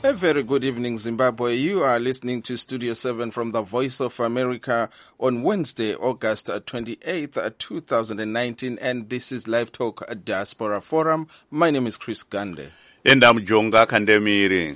A very good evening, Zimbabwe. You are listening to Studio 7 from the Voice of America on Wednesday, August 28th, 2019, and this is Live Talk Diaspora Forum. My name is Chris Gande. And I'm Jonga Kandemiri.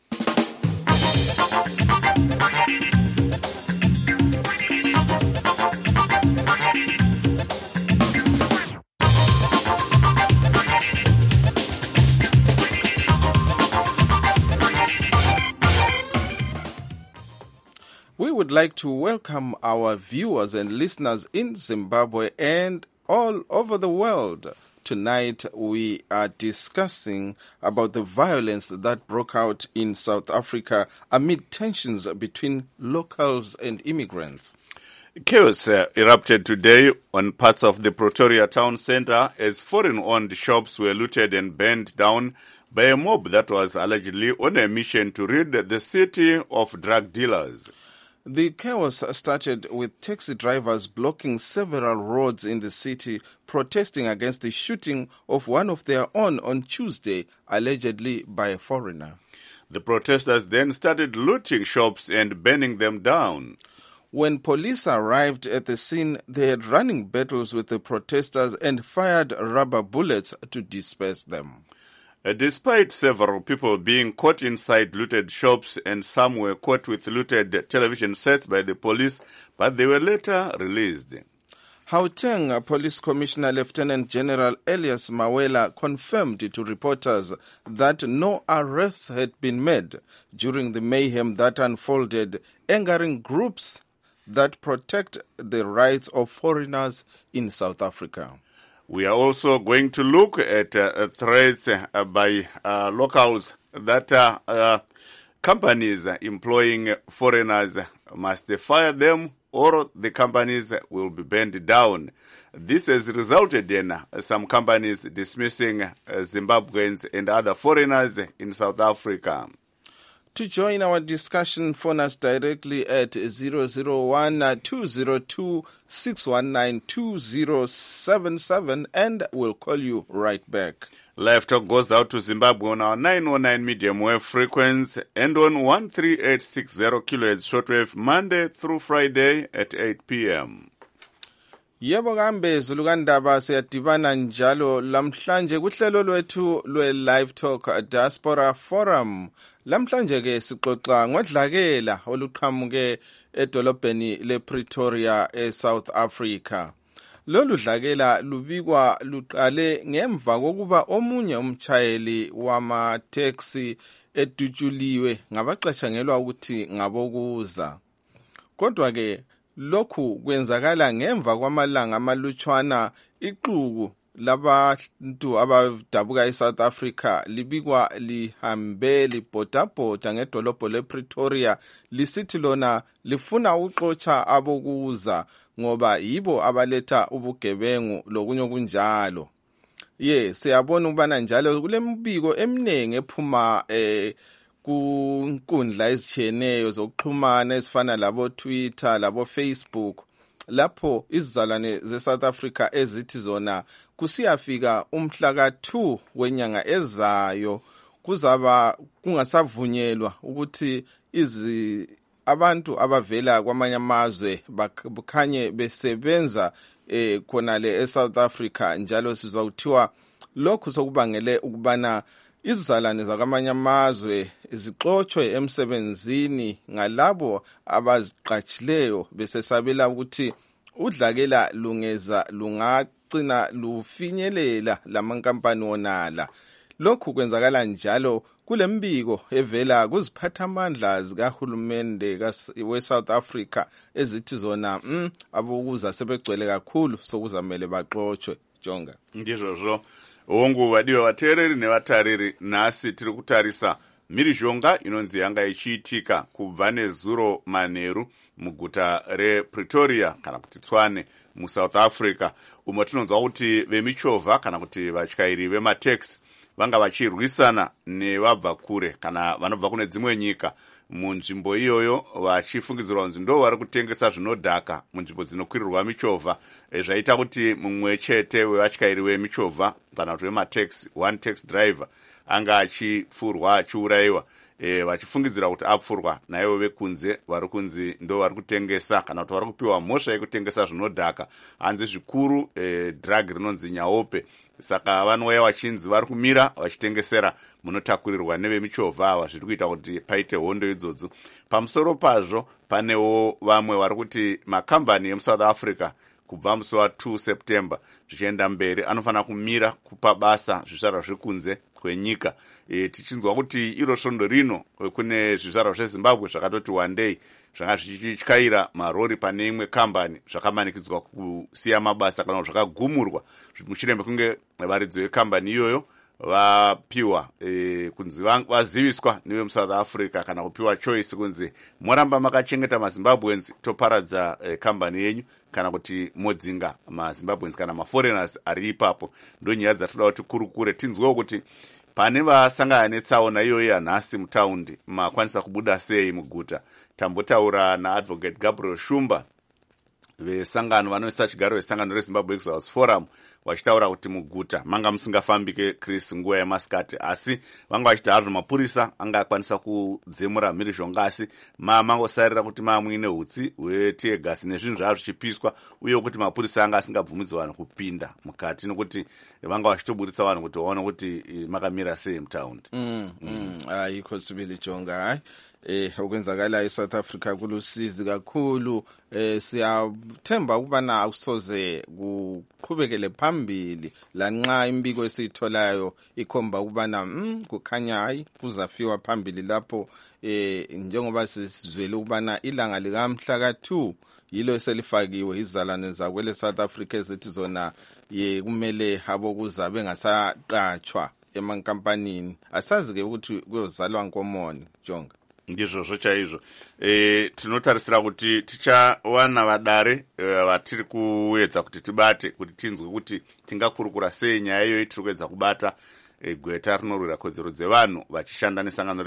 We would like to welcome our viewers and listeners in Zimbabwe and all over the world. Tonight we are discussing about the violence that broke out in South Africa amid tensions between locals and immigrants. Chaos erupted today on parts of the Pretoria town centre as foreign-owned shops were looted and burned down by a mob that was allegedly on a mission to rid the city of drug dealers. The chaos started with taxi drivers blocking several roads in the city, protesting against the shooting of one of their own on Tuesday, allegedly by a foreigner. The protesters then started looting shops and burning them down. When police arrived at the scene, they had running battles with the protesters and fired rubber bullets to disperse them. Despite several people being caught inside looted shops and some were caught with looted television sets by the police, but they were later released. Gauteng Police Commissioner Lieutenant General Elias Mawela confirmed to reporters that no arrests had been made during the mayhem that unfolded, angering groups that protect the rights of foreigners in South Africa. We are also going to look at threats by locals that companies employing foreigners must fire them or the companies will be burned down. This has resulted in some companies dismissing Zimbabweans and other foreigners in South Africa. To join our discussion, phone us directly at 001-202-619-2077 and we'll call you right back. Live Talk goes out to Zimbabwe on our 909 medium wave frequency and on 13860 kHz shortwave Monday through Friday at 8 p.m. Yebo kambe zulukandaba siyadibana njalo lamhlanje kuhlelo lwethu lwe-Live Talk Diaspora Forum. Lamhlanje ke sixoxa ngodlakela oluqhamuke edolobheni lePretoria eSouth Africa. Lolu dlakela lubikwa luqale ngemva kokuba omunye umtshayeli wama-taxi edutshuliwe ngabacatshangelwa ukuthi ngabokuza. Kodwa ke lokhu kwenzakala ngemva kwamalanga amalutshwana ixuku labantu abadabuka eSouth Africa libikwa lihambe libhodabhoda ngedolobho lePretoria lisithi lona lifuna uxotsha abokuza ngoba yibo abaletha ubugebengu lokunye okunjalo. Siyabona ukubana njalo kulembiko eminingi ephuma kunkundla ezitshiyeneyo zokuxhumana ezifana labo Twitter labo Facebook lapho izizalwane ze-South Africa ezithi zona kusiyafika umhla ka-2 wenyanga ezayo kuzaba kungasavunyelwa ukuthi abantu abavela kwamanye amazwe bakhanye besebenza khonale eSouth Africa. Njalo sizwa kuthiwa lokhu sokubangele ukubana izizalwane zakwamanye amazwe zixotshwe emsebenzini ngalabo abaziqatshileyo besesabela ukuthi udlakela lungagcina lufinyelela lamankampani wonala. Lokhu kwenzakala njalo kulembiko evela kuziphathamandla zikahulumende we-South Africa ezithi zona abokuza sebegcwele kakhulu sokuzamele baxotshwe. Jonga ndizvozvo hongu vadiwa vateereri nevatariri, nhasi tiri kutarisa mhirizhonga inonzi yanga ichiitika kubva nezuro manheru muguta rePretoria kana kuti Tshwane muSouth Africa, umwe tinonzwa kuti vemichovha kana kuti vatyairi vemataxi vanga vachirwisana nevabva kure kana vanobva kune dzimwe nyika munzvimbo iyoyo, vachifungidzirwa kunzi ndo vari kutengesa zvinodhaka munzvimbo dzinokwirirwa michovha. Zvaita kuti mumwe chete wevatyairi vemichovha kana kuti vemataxi, one taxi driver, anga achipfurwa achiurayiwa, vachifungidzira kuti apfurwa naivo vekunze vari kunzi ndo vari kutengesa kana kuti vari kupiwa mhosva yekutengesa zvinodhaka hanzi zvikuru drug rinonzi nyaope. Saka vanouya vachinzi vari kumira vachitengesera munotakurirwa nevemichovha ava, zviri kuita kuti paite hondo idzodzo. Pamusoro pazvo panewo vamwe vari kuti makambani emusouth Africa kubva musi wa2 September zvichienda mberi anofanira kumira kupa basa zvizvarwa zvekunze kwenyika. Tichinzwa kuti iro svondo rino kune zvizvarwa zveZimbabwe zvakatoti one day zvanga zvichityaira marori pane imwe kambani zvakamanikidzwa kusiya mabasa kana zvakagumurwa mushure mekunge varidzi vekambani iyoyo vapiwa kunzi vaziviswa nevemusouth Africa kana kupiwa choice kunzi moramba makachengeta maZimbabweans toparadza kambani yenyu kana kuti modzinga maZimbabweans kana maforeigners ari ipapo. Ndo nyaya dzatoda kuti kurukure tinzwewo kuti pane vasangana netsaona iyoyi yanhasi mutaundi makwanisa kubuda sei muguta. Tambotaura naadvocate Gabriel Shumba vesangano vanoisa chigaro vesangano reZimbabwe Exiles Forum vachitaura kuti muguta manga musingafambike Chris nguva yemasikati, asi vanga vachita hazvo mapurisa anga akwanisa kudzemura mhirizhonga, asi mangosarira kuti muine hutsi hwetiegasi nezvinhu zvava zvichipiswa, uye kuti mapurisa anga asingabvumidzi vanhu kupinda mukati nokuti vanga vachitoburitsa vanhu kuti vaone kuti makamira sei mutaundi. Ayikho Sibili Jonga. Hayi okwenzakala eSouth Africa kulusizi kakhulu. Siyathemba ukubana akusoze kuqhubekele phambili lanxa imbiko esiyitholayo ikhomba ukubana kukhanya hayi kuzafiwa phambili lapho njengoba sizwele ukubana ilanga likamhla ka2 yilo eselifakiwe izalane zakwele South Africa ezithi zona kumele abokuza bengasaqatshwa emankampanini. Asazi ke ukuthi kuyozalwa nkomoni Jonga. Ndizvo chaizvo. Tinotarisira kuti tichawana vadare vatiri kuedza kuti tibate kuti tinzwe kuti tingakurukura sei nyaya iyoyi tiri kuedza kubata gweta rinorwira kodzero dzevanhu vachishanda nesangano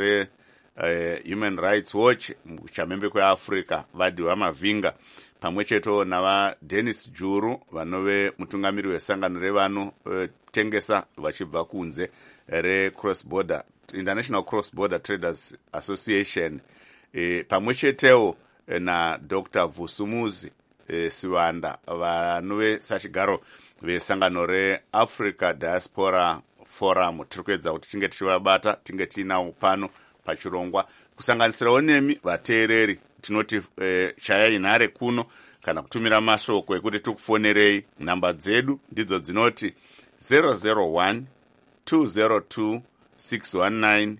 Human Rights Watch muchamhembe kweAfrica vadhiwa Mavhinga pamwe cheto navaDennis Juru vanove mutungamiri wesangano revanotengesa vachibva kunze reCross Border International Cross Border Traders Association, pamwe chetewo na Dr. Vusumuzi Siwanda vanove sachigaro vesangano reAfrica Diaspora Forum. Tiri kuedza kuti tinge tichivabata tinge tiinawo pano pachirongwa kusanganisirawo nemi vateereri. Tinoti chayai nhare kuno kana kutumira mashoko ekuti tikufonerei. Namba dzedu ndidzo dzinoti 001 202 619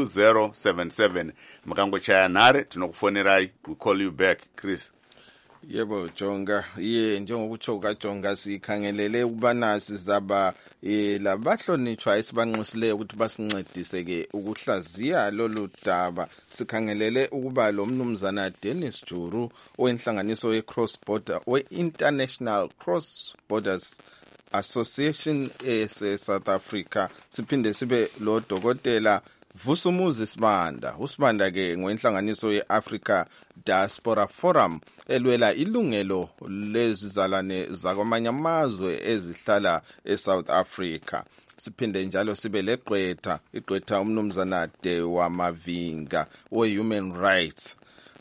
2077. Mukangochaya nhare tinokufonerai. We call you back, Chris. Yebo Jonga, njengokutsho kaJonga sikhangelele ukubana sizaba labahlonitshwa esibanxusileyo ukuthi basincedise ke ukuhlaziya lolu daba. Sikhangelele ukuba lo mnumzana Dennis Juru owenhlanganiso ye-Cross Border we-International Cross Borders Association South Africa, siphinde sibe lo dokotela Vusumuzi Sibanda. Usibanda ke ngowenhlanganiso ye-Africa Diaspora Forum elwela ilungelo lezizalwane zakwamanye amazwe ezihlala eSouth Africa. Siphinde njalo sibe legqwetha umnumzana Dewa Mavinga we-Human Rights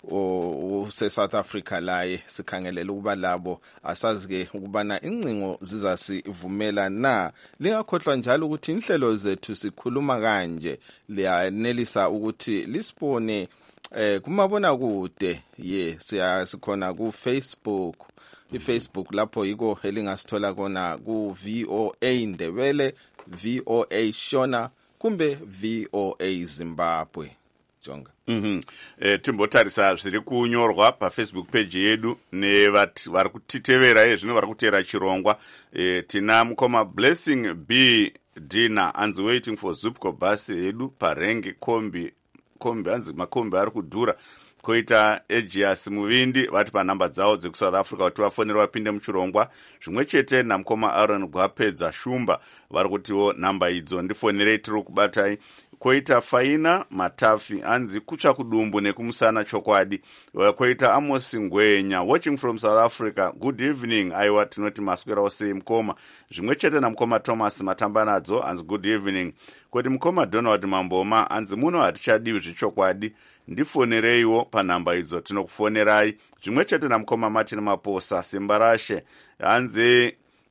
South Africa laye sikhangelela ukuba labo asazi ke ukubana incingo zizasivumela na. Lingakhohlwa njalo ukuthi inhlelo zethu sikhuluma kanje liyanelisa ukuthi lisibone kumabona kude sikhona ku Facebook. iFacebook lapho yiko elingasithola kona ku VOA Ndebele, VOA Shona kumbe VOA Zimbabwe. Jonga. Timbotarisa zviri kunyorwa paFacebook page yedu nevati vari kutitevera zvino vari kuteera chirongwa. Tina mukoma Blessing B Dina anzi waiting for Zupco bus yedu parenge kombi anzi makombi ari kudhura. Koita Egias Muvindi vati panhamba dzavo dzekuSouth Africa kuti vafonere vapinde muchirongwa. Zvimwe chete namukoma Aaron Gwapedza Shumba vari kutiwo nhamba idzo ndifonerei tiri kubatai. Koita Faina Matafi anzi kucha kudumbu nekumusana chokwadi. Koita Amos Ngwenya watching from South Africa. Good evening. Aiwa tinoti maswera ose mkoma. Zvimwe chete na mkoma Thomas Matambanadzo anzi good evening. Koti mkoma Donald Mamboma anzi muno hatichadiwi zvichokwadi. Ndifonereiwo panhamba idzo tinokufonerai. Zvimwe chete na mkoma Martin Maposa Sembarashe anzi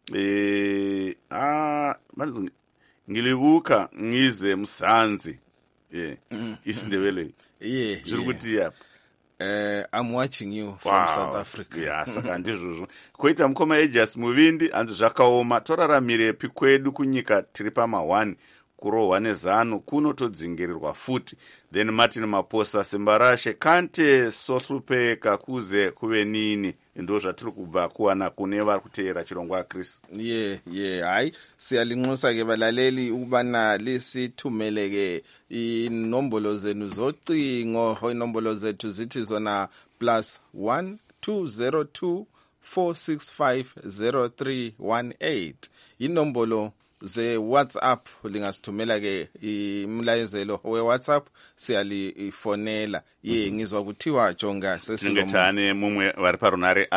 ngilibuka ngize Musanzi. Isindebele. Zviri kuti yapa. I'm watching you from South Africa. Saka ndizvozvo. Koita mukoma Ejas Muvindi anzi zvakaoma toraramirepi kwedu kunyika tiri pama1 kurohwa nezano kunotodzingirirwa futi. Then Martin Maposa Sembarashe kante sohlupeka kuze kuve nini ndo zvatiri kubva kuwana kune vari kuteera chirongwa Chris. Hayi siyalinxusa ke balaleli ubana lisithumeleke inombolo zenu zocingo. Inombolo zethu zithi zona +1 202 465 0318. Inombolo ze WhatsApp lingasithumela ke imlayezelo we WhatsApp siyalifonela. Ngizwa kuthiwa jonga sesingethane mumwe vari parunare.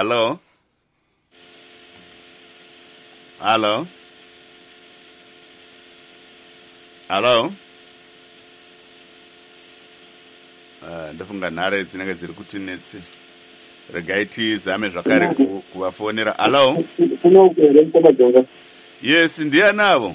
Hello. Ndafunga nhare dzinenge dziri kuti netsi. Regai tizame zvakare kuvafonera. Yes, ndianavo.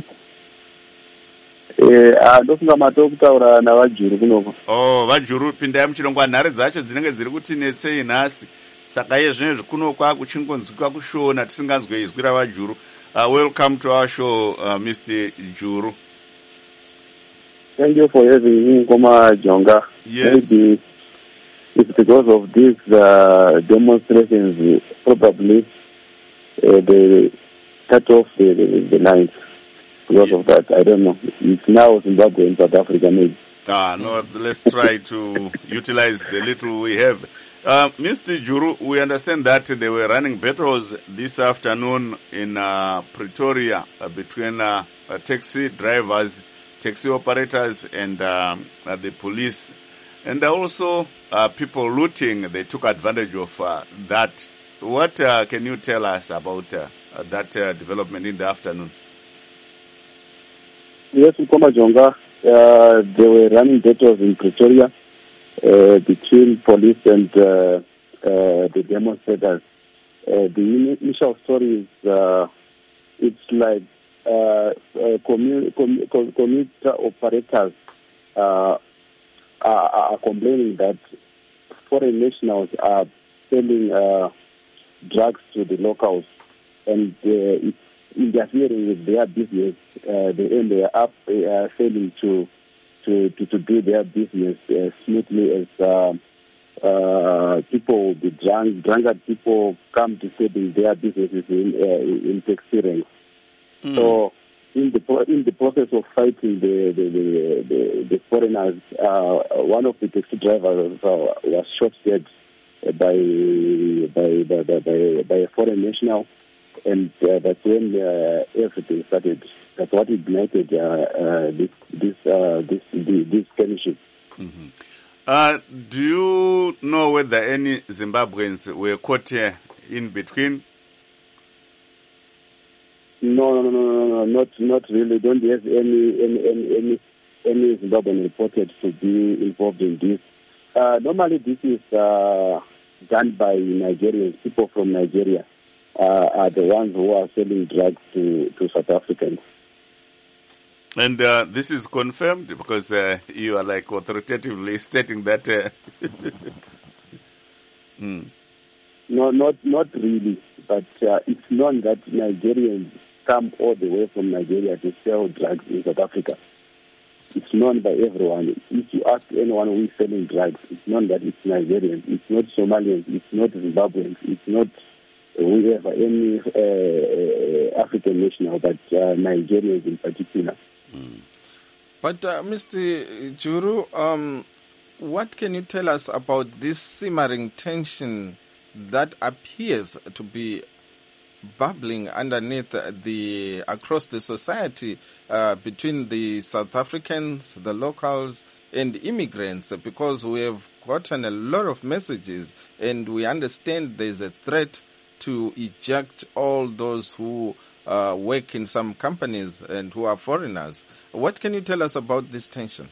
Ndofunga matokutaura navajuru kunoko. Vajuru pindai muchirongwa nhare dzacho dzinenge dziri kuti netsei nhasi. Saka zvinezvi kunokwa kuchingonzwika kushona tisinganzwe izwi ravajuru. Welcome to our show, Mr. Juru. Thank you for having me, Koma Jonga. Yes. Maybe it's because of these demonstrations, probably they cut off the lines. Because of that, I don't know. It's now Zimbabwe and South Africa, maybe. No, let's try to utilize the little we have. Mr. Juru, we understand that they were running battles this afternoon in Pretoria between taxi drivers, taxi operators, and the police. And also people looting, they took advantage of that. What can you tell us about that development in the afternoon? Yes, Koma Jonga, they were running battles in Pretoria between police and the demonstrators. The initial story is it's like commuter operators are complaining that foreign nationals are selling drugs to the locals, and it's interfering with their business. They end up failing to do their business smoothly, as people will be drunkard people come to setting their businesses in taxi ranks. So in the process of fighting the foreigners, one of the taxi drivers was shot dead by a foreign national, and that's when everything started. That's what ignited this skirmishes. Do you know whether any Zimbabweans were caught here in between? No, not really. Don't have any Zimbabwean reported to be involved in this. Normally, this is done by Nigerians. People from Nigeria are the ones who are selling drugs to South Africans. And this is confirmed because you are like authoritatively stating that. No, not really. But it's known that Nigerians come all the way from Nigeria to sell drugs in South Africa. It's known by everyone. If you ask anyone who is selling drugs, it's known that it's Nigerians. It's not Somalians. It's not Zimbabweans. It's not whoever, any African national, but Nigerians in particular. But Mr. Juru, what can you tell us about this simmering tension that appears to be bubbling underneath across the society between the South Africans, the locals, and immigrants, because we have gotten a lot of messages and we understand there's a threat to eject all those who work in some companies and who are foreigners. What can you tell us about this tension?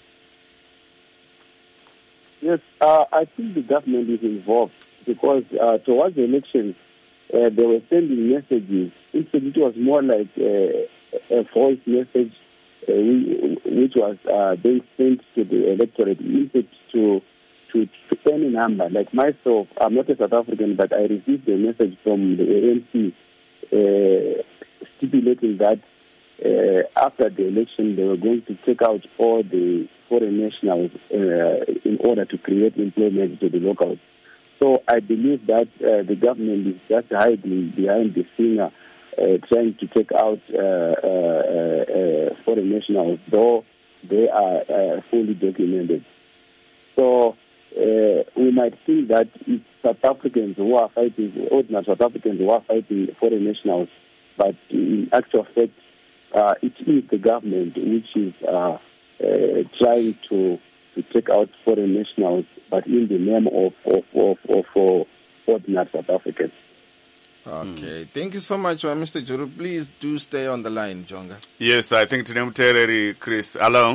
Yes, I think the government is involved because towards the elections, they were sending messages. Instead, it was more like a voice message which was being sent to the electorate, instead to any number. Like myself, I'm not a South African, but I received a message from the ANC stipulating that after the election, they were going to take out all the foreign nationals in order to create employment to the locals. So I believe that the government is just hiding behind the singer, trying to take out foreign nationals, though they are fully documented. So we might think that it's South Africans who are fighting, ordinary South Africans who are fighting foreign nationals, but in actual fact, it is the government which is trying to take out foreign nationals, but in the name of ordinary South Africans. Okay, thank you so much, Mr. Juru. Please do stay on the line, Jonga. Yes, I think tine muteereri Chris. Hello.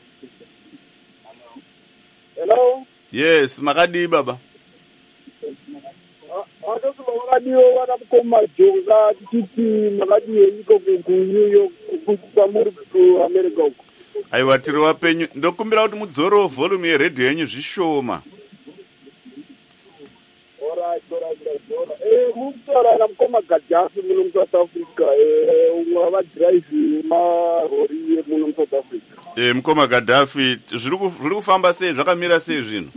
Hello. Yes, makadi baba. Radio wanapokoma Jonga titi makadi yiko ku New York ku America huko. Aiwa tiri wapenyu ndokumbira kuti mudzoro volume yeredhiyo yenyu zvishoma. Alright. Mukutara namukoma Gaddafi muno South Africa. Umwe va drive marori muno South Africa. Mukoma Gaddafi zviri kufamba sei, zvakamira sei zvino?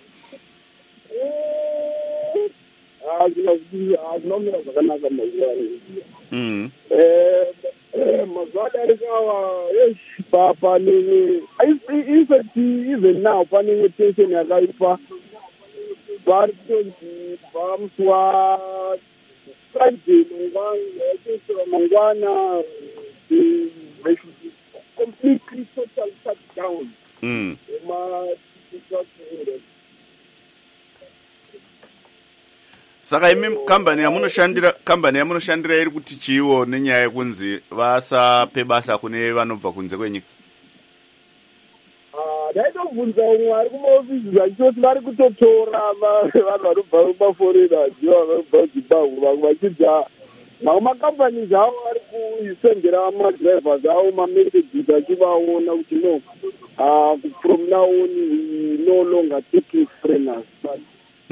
Azvinomira zvakanaka mazuva mazuva darikawa pane even now pane tension yakaipa vari kutonzi pamuswa Friday mangwana completely total shutdown. Saka imi kambani yamunoshandira iri kuti chiwo nenyaya yekunzi vasape basa kune vanobva kunze kwenyika? Ndaitobvunza umwe ari kumaofisi zvachitoti vari kutotora vanhu vanobva kumaforeigners vanobva kuZimbabwe vamwe vachidzi mamwe makambani avo ari kusendera madrivers avo mamessages achivaona kuti no from now on we no longer taking foreigners but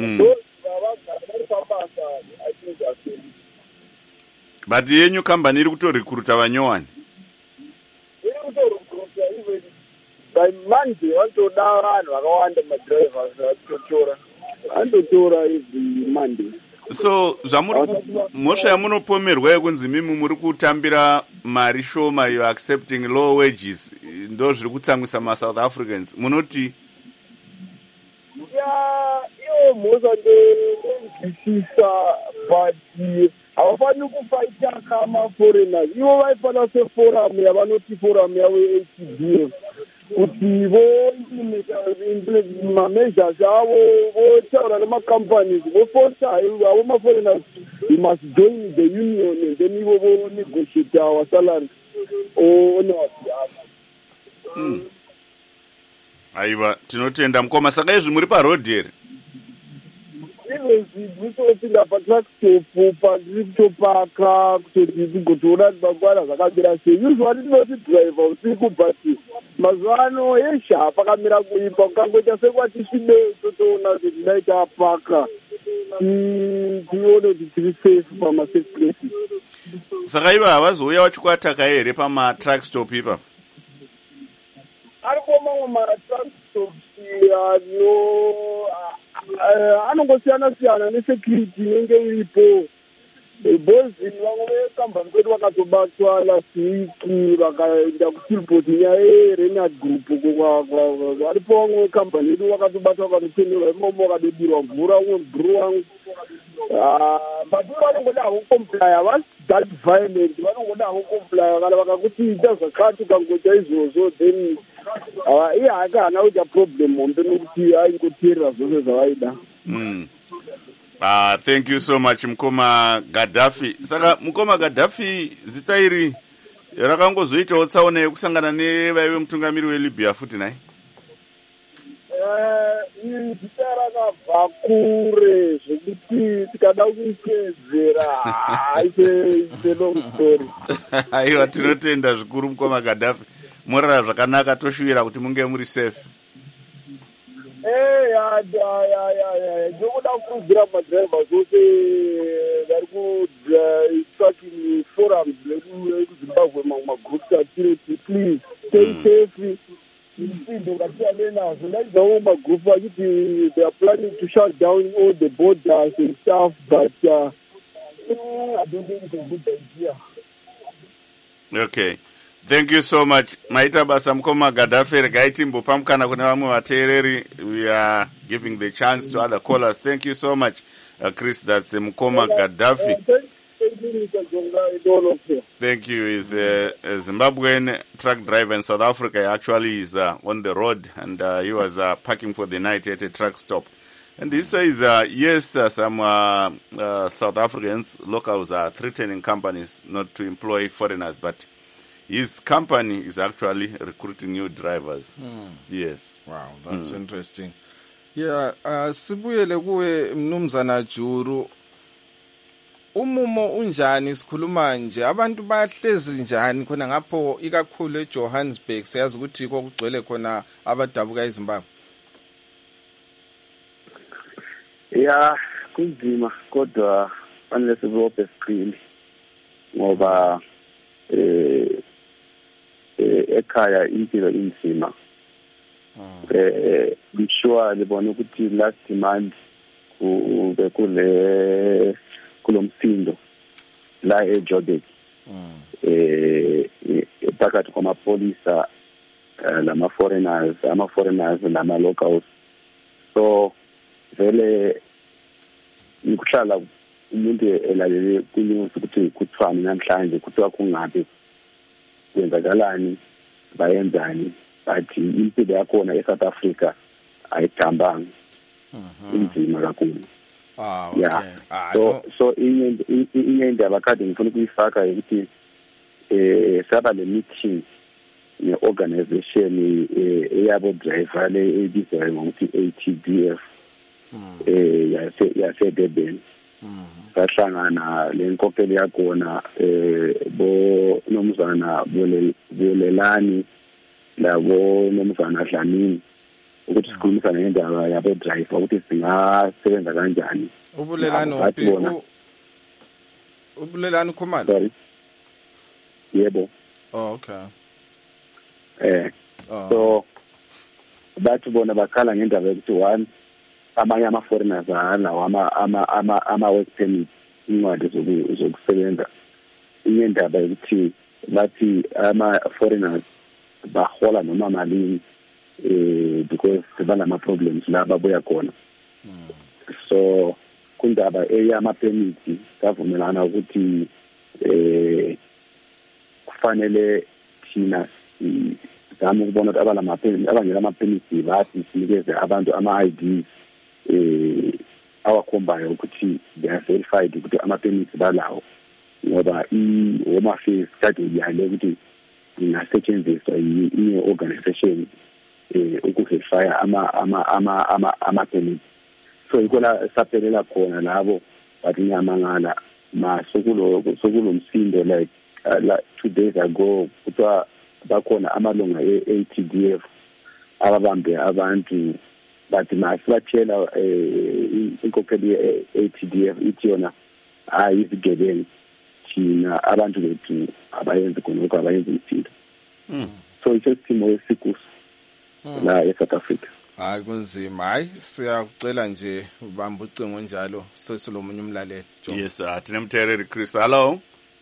but yenyu kambani iri kutorikuruta vanyowani? Iri kutorikuruta even by Monday vanotoda vanhu vakawanda madrivers vanotora every Monday. So mhosva yamunopomerwa yekunzi mimi muri kutambira mari shoma, you are accepting low wages, ndo zviri kutsamwisa maSouth Africans, munoti? Iyo mhosva ndenzwisisa but havafaniri kufaita kamaforeigners. Ivo vaifanira seforum yavanoti forum yavo HDF kuti voimplementa measures avo votaura nemacompanies voforsa avo maforeigners we must join the union and then ivo vonegotiate our salary on our behalf. Aiwa, tinotenda mukoma. Saka izvi muri parodhi here? Izvezvi nditopinda patruck stop pandiri kutopaka kutoti tigotoona kuti mangwana zvakamira sei. Usually tinoti driver usiku but mazuva ano yesha pakamira kuipa kukangoita sekwati svibei totoona kuti tinai tapaka tione kuti tiri safe pamasafe places. Saka ivo havazouya vachikwataka here pamatruck stop ipapo? Aripo mamwe matruck stops anongosiyana nesecurity inenge iripo. Bozi vamwe vekambani kwedu vakatobatwa last week vakaenda kutilport nyaya yeRenard Group. Varipo vamwe vekambani yedu vakatobatwa vakanotenderwa imomo vakadodirwa mvura. Umwe mguru wangu but vanongoda kukomplya vasi that violent vanongoda kukomplya kana vakakuita zvakati ukangoita izvozvo then iye haana kuita problem hombe nokuti aingoteerera zvose zvavaida. Thank you so much Mukoma Gaddafi. Saka Mukoma Gaddafi zita iri rakangozoitawo tsaona yekusangana nevaive mutungamiri weLibya futi naye. Zita rakabva kure zvekuti tikada kuitedzera ite long story. Aiwa, tinotenda zvikuru Mukoma Gaddafi. Morara zvakanaka, toshuvira kuti munge muri safe. Ndokuda kukurudzira madhiraivha zvose vari kutracking forums ekuzimbabwe magroups atireti please stay safe. Msindo ngatiane nazo ndaizawo magroup vachiti they are planning to shut down all the borders and stuff but I don't think it's a good idea. Okay. Thank you so much. Maita basa Mukoma Gaddafi regai timbopamukana kune vamwe vateereri. We are giving the chance to other callers. Thank you so much, Chris. That's Mukoma Gaddafi. Thank you. He's a Zimbabwean truck driver in South Africa. He actually is on the road and he was parking for the night at a truck stop. And he says, yes, some South Africans, locals are threatening companies not to employ foreigners, but his company is actually recruiting new drivers. Yes. Wow, that's interesting. Yeah, sibuyele kuwe Mnumzana Juru. Umumo unjani sikhuluma nje, abantu bahlezi njani khona ngapho ikakhulu eJohannesburg, siyazi ukuthi kokugcwele khona abadabuka eZimbabwe. Yeah, kunzima kodwa fanele sibophe siqine ngoba ekhaya impilo inzima. Ngisho libona ukuthi last month ube kulomsindo la eJoburg phakathi kwamapolisa lama foreigners nama locals. So vele nikuhlala umuntu elalele kunews ukuthi kuthwani namhlanje kuthiwa kungabe kwenzakalani bayenzani but impilo yakhona eSouth Africa ayijambanga inzima kakhulu. Okay. Yeah. So inye indaba kade ngifuna ukuyifaka ukuthi saba le meeting ne-organization eyabo driver le ebizwa ngokuthi ATDF yase-Durban. Sahlangana le nkokeli yakhona bo nomzana Bolelani labo nomzana Dlamini ukuthi sikhulumisane ngendaba yabo driver ukuthi singasebenza kanjani. Ubulelani Khumalo? Sorry. Yebo. Oh, okay. So bathi bona bakhala ngendaba yokuthi one amanye ama-foreigners alawo ama-work permit incwadi zokusebenza. Inye indaba yokuthi bathi ama-foreigners bahola noma malini because banama-problems la babuya khona. So kundaba eyama-permit savumelana ukuthi kufanele thina zama ukubona ukuthi abangela ama-permit bathi sinikeze abantu ama-IDs awakhombayo ukuthi they are verified ukuthi ama-permits balawo, ngoba i-Home Affairs kade iyale ukuthi ingasetshenziswa inye organization ukuverifya ama-permits. So yikho la saphelela khona labo bathi nyamangala sokulo msindo like 2 days ago kuthiwa bakhona amalunga e-ATDF ababambe abantu bathi masibatshela inkokheli ye-ATDF ithi yona izigebengu thina abantu bethu abayenzi khonokho abayenzi msindo. So isesimo esikuso la eSouth Africa. Hayi kunzima. Hayi siyakucela nje ubamba ucingo njalo sesilomunye umlaleli. Yes, tinemthereri Chris. Hello.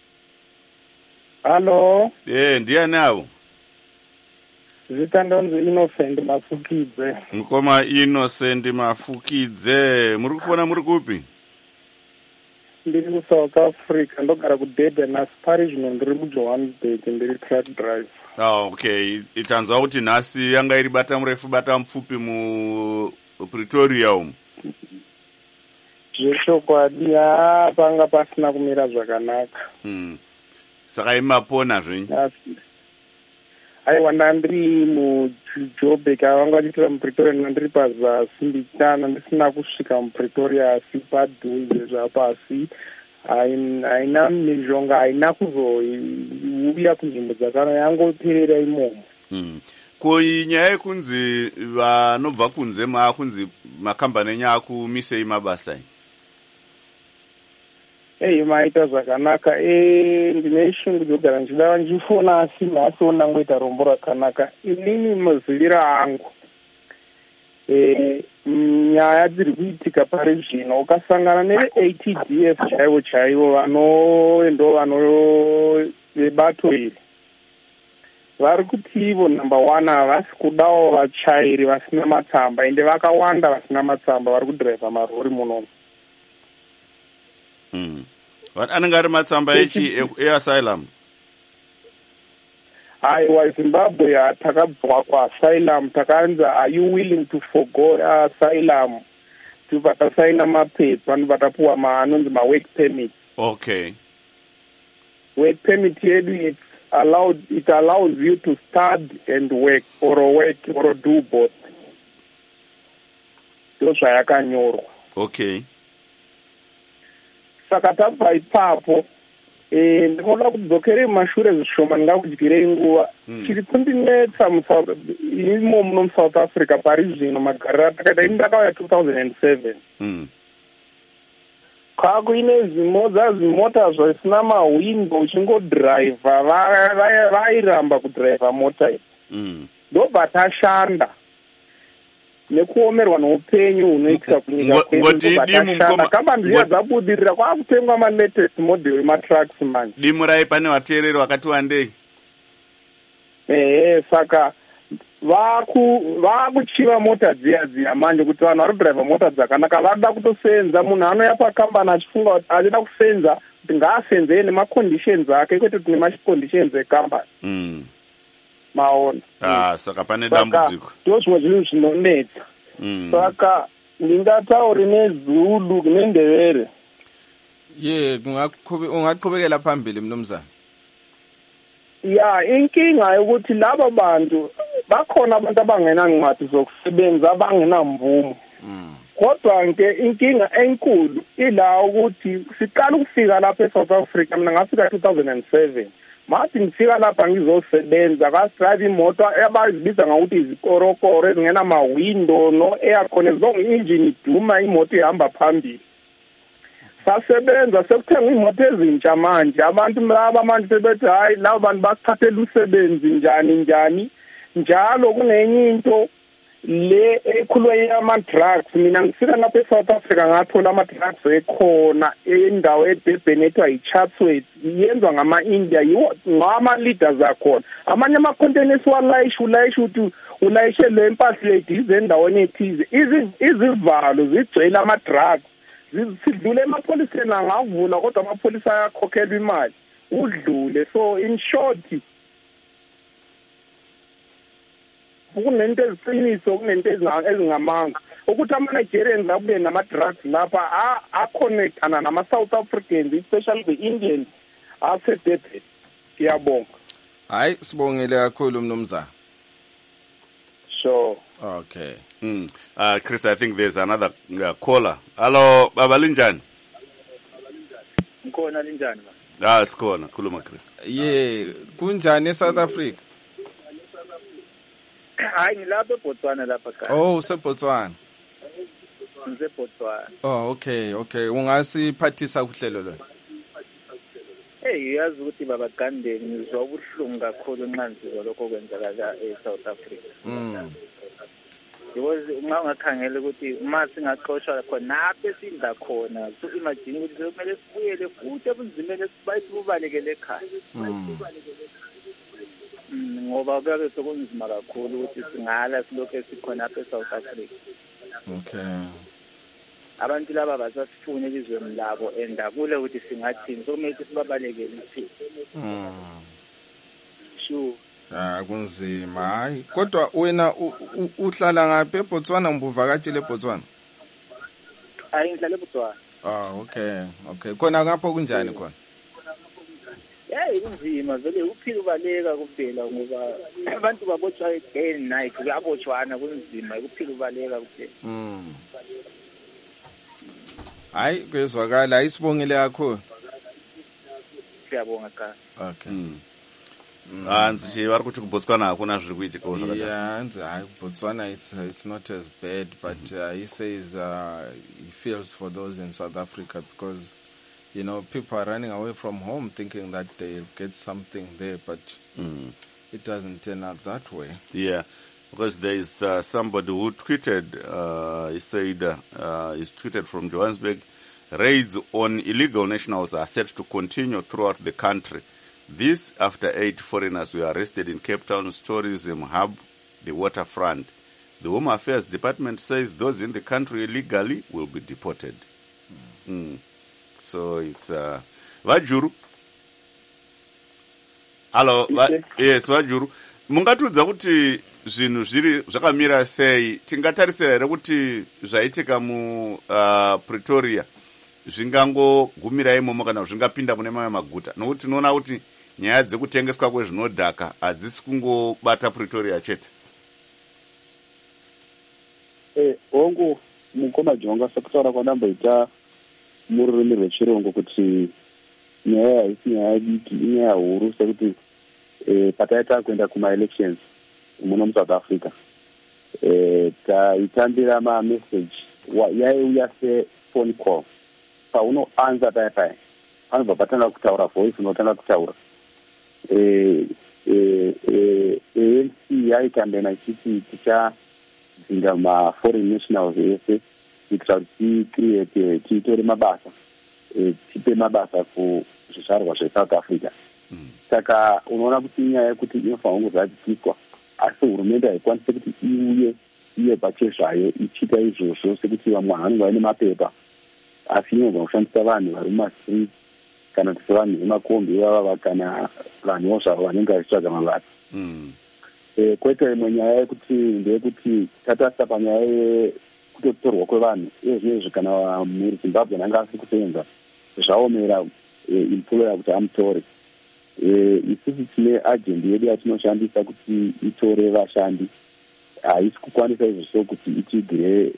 Hello. Ndiya nawo. Zithandonzo Innocent Mafukidze. Mukoma Innocent Mafukidze. Muri kufona muri kupi? ndiri kuSouth Africa ndogara kuDurban asi pari zvino ndiri muJohannesburg ndiri truck driver. Okay, itanzwa kuti nhasi yanga iri bata murefu bata mupfupi muPretoria umu. Zvechokwadi panga pasina kumira zvakanaka. Saka imapona zvenyu. Aiwa ndandiri muJoburg vanga vachiitira muPretoria ndandiri pazasi nditana ndisina kusvika muPretoria asi padhuze zvapasi haina mizhonga haina kuzouya kunzvimbo dzakana yangoperera imomo. Ko nyaya yekunzi vanobva kunze kunzi makambani enyu akumisei mabasa maita zvakanaka ndine shungu dzogara ndichida ndichifona asi nhasi onangoita rombo rakanaka. Inini muzivira angu nyaya dziri kuitika pari zvino ukasangana neATDF chaivo vano vebato iri vari kuti ivo number 1 havasi kudawo vachairi vasina matsamba ende vakawanda vasina matsamba vari kudhiraivha marori munomu. Anenge ari matsamba easylum. Aiwa Zimbabwe takabva kuasylum takanza are you willing to forgo asylum vakasaina mapepa vakapuwa anonzi mawork permit. Okay. Work permit yedu it allows you to study and work or do both. Ndozvayakanyorwa. Okay. Saka tabva ipapo ndinoda kudzokere mumashure zvishoma ndingakudyirei nguva. Chiri kundinetsa imo muno muSouth Africa pari zvino magariro atakaita ini ndakauya 2007. Kwakuine zimota zvisina mahwindo uchingodhiraivha vairamba kudhiraivha mota idzi. Ndobva tashanda nekuomerwa noupenyu hunoitika kunyika kwedu. Kambani dziya dzabudirira kwakutengwa malatest model ematrucks manje. Dimurai pane vateereri vakati wandei. Saka vakuchiva mota dziya manje kuti vanhu vari kudhiraivha mota dzakanaka vada kutosenza. Munhu anoya pakambani achifunga kuti achida kusenza kuti ngaasenzei nemaconditions ake kwete kuti nemaconditions ekambani. Maona. Saka pane dambudziko. Ndozvimwe zvinhu zvinonetsa. Saka ndingataure neZulu nendebele. Ungaqhubekela phambili mnumzana. Inkinga yokuthi laba bantu bakhona abantu abangenancwadi zokusebenza abangenamvumo. Kodwa ke inkinga enkulu ila ukuthi siqala ukufika lapha eSouth Africa mina ngafika 2007. Mathi ngifika lapha ngizosebenza ka-drive imoto abazibiza ngokuthi izikorokoro ezingena ma-window no aircon zonke i-engine iduma imoto ihamba phambili. Sasebenza sekuthengwa imoto ezintsha manje abantu laba manje sebethi hayi labo bantu basithathela umsebenzi njani njalo kunenye into le ekhulwa yama-drugs. Mina ngifika lapha eSouth Africa ngathola ama-drugs ekhona endawo eDurban ethiwa yi-Chatsworth yenziwa ngama-India yiwo ngama-leaders akhona. Amanye ama-containers ulayishe ukuthi ulayishe le mpahla edize endaweni ethize izivalo zigcwele ama-drugs sidlule emapholiseni angavula kodwa amapholisa ayakhokhelwa imali udlule. So in short kunento eziqiniso kunento ezingamanga ukuthi ama-Nigerians abuye nama-drugs lapha a-connectana nama-South Africans especially the Indians asedebhe. Ngiyabonga. Hayi sibongele kakhulu mnumzana. Sure. Okay. Chris, I think there's another caller. Hello, Baba linjani? Mkhona linjani ma? Sikhona, khuluma Chris. Kunjani eSouth Africa? Hayi ngilapha eBotswana lapha ka. useBotswana. NgiseBotswana. Okay. Ungasiphathisa kuhlelo lo. Yazi ukuthi baba Gandeni ngizwa ubuhlungu kakhulu nxa ngizwa lokho kwenzakala eSouth Africa. Because ungakhangela ukuthi uma singaxoshwa khona apha esidla khona so imagine ukuthi kumele sibuyele futhi ebunzimeni esibalekele ekhaya. Ngoba kuyabe sokunzima kakhulu ukuthi singala silokho esikhona apha eSouth Africa. Okay. abantu laba basasifune elizweni labo and akule ukuthi singathini so kumele sibabalekele ukuthi sure kunzima hayi kodwa wena uhlala ngaphi eBotswana ngibuvakatshile eBotswana hayi ngihlala eBotswana okay khona ngapho kunjani khona kunzima vele uphila ubaleka kuphela ngoba abantu babotshwa day and night kuyabotshwana kunzima ukuphila ubaleka kuphela hayi kwezwakala isibongile kakhulu siyabonga ka okay hanzi che vari kuti kuBotswana hakuna zviri kuitika hanzi hayi kuBotswana it's not as bad but he says he feels for those in South Africa because you know people are running away from home thinking that they'll get something there but it doesn't turn out that way. Because there is somebody who tweeted, he said, he's tweeted from Johannesburg, raids on illegal nationals are set to continue throughout the country. This after 8 foreigners were arrested in Cape Town's tourism hub, the waterfront. The Home Affairs Department says those in the country illegally will be deported. So it's Vajuru. Hello, yes, Vajuru. Mungatudza kuti zvinhu zviri zvakamira sei tingatarisira here kuti zvaitika mu Pretoria zvingangogumira imomo kana zvingapinda mune mamwe maguta nokuti tinoona kuti nyaya dzekutengeswa kwezvinodhaka hadzisi kungobata Pretoria chete. Hongu mukoma jonga sekutaura kwanamboita mururimi rwechirungu kuti nyaya haisi nyaya diki inyaya huru sekuti pataita kuenda kuma-elections muno muSouth Africa taitambira ma-message yaiuya se-phone call paunoanza paya panobva patanga kutaura voice unotanga kutaura ANC yaikambena ichiti tichadzinga ma-foreign nationals ese kuitira kuti tiitore mabasa tipe mabasa kuzvizvarwa zveSouth Africa. Saka unoona kuti nyaya yekuti inofanira kuzadziswa asi hurumende haikwanisi kuti iye pachezvayo ichita izvozvo sekuti vamwe vanhu vaine mapepa asi inogona kushandisa vanhu vari mumastreet kana kuti vanhu vemakombi ivava kana vanhuwo zvavo vanenge vachitsvaga mabasa. Koita imwe nyaya yekuti ndeyekuti tatarisa panyaya yekutotorwa kwevanhu iye zvinezvi kana muZimbabwe nanga asi kusenza zvaomera employer kuti amutore. Isusu tine ajendi yedu yatinoshandisa kuti itore vashandi haisi kukwanisa izvo kuti itigire